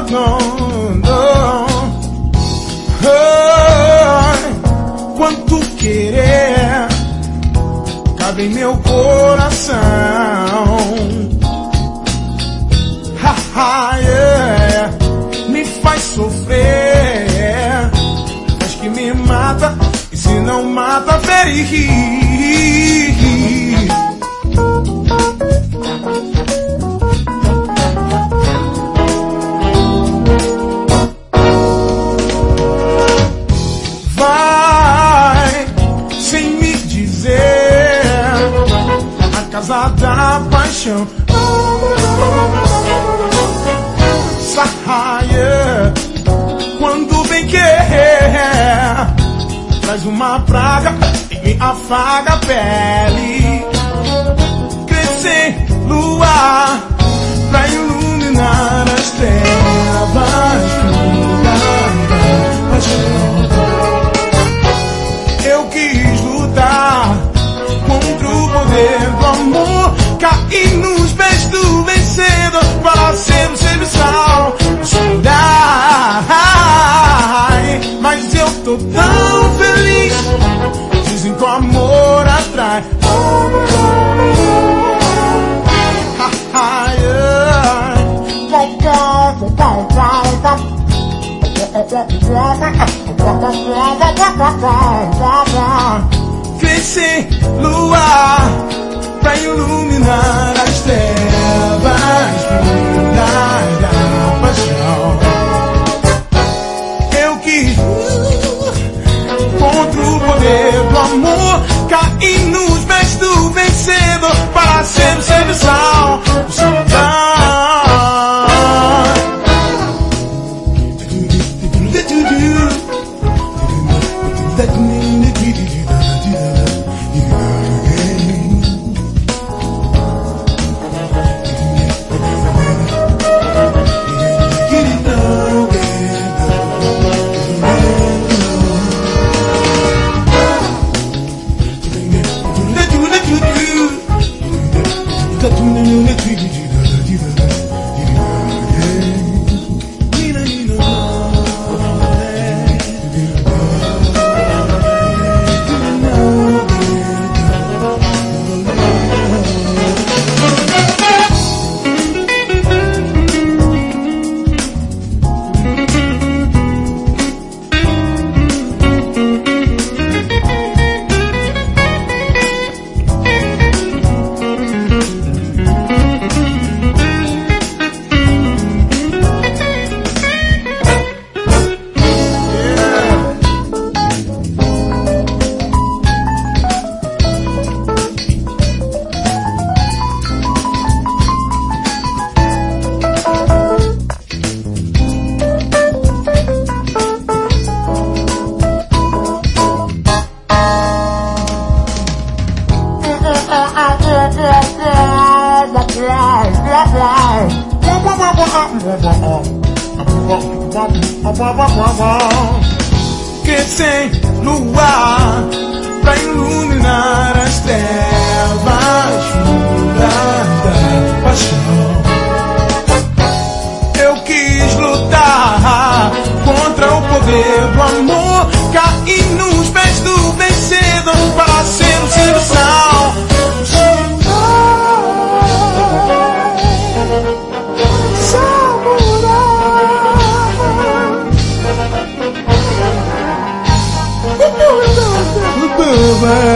Quanto querer cabe em meu coração. Yeah. Me faz sofrer, mas que me mata, e se não mata, ferir. Casa da paixão, saia quando vem querer, traz uma praga e me afaga a pele. Crescer luar pra iluminar as trevas da paixão. Eu quis lutar contra o poder do amor, cair nos pés do vencedor para ser o serviçal. Mas eu tô tão feliz, dizem que o amor atrai. Crescer, luar, pra iluminar as trevas da paixão. Eu quis contra o poder do amor, cair nos pés do vencedor para ser o serviçal. Crescer no ar pra iluminar as trevas da paixão. Eu quis lutar contra o poder do amor, cair nos pés do vencedor para ser o serviçal. Samurai.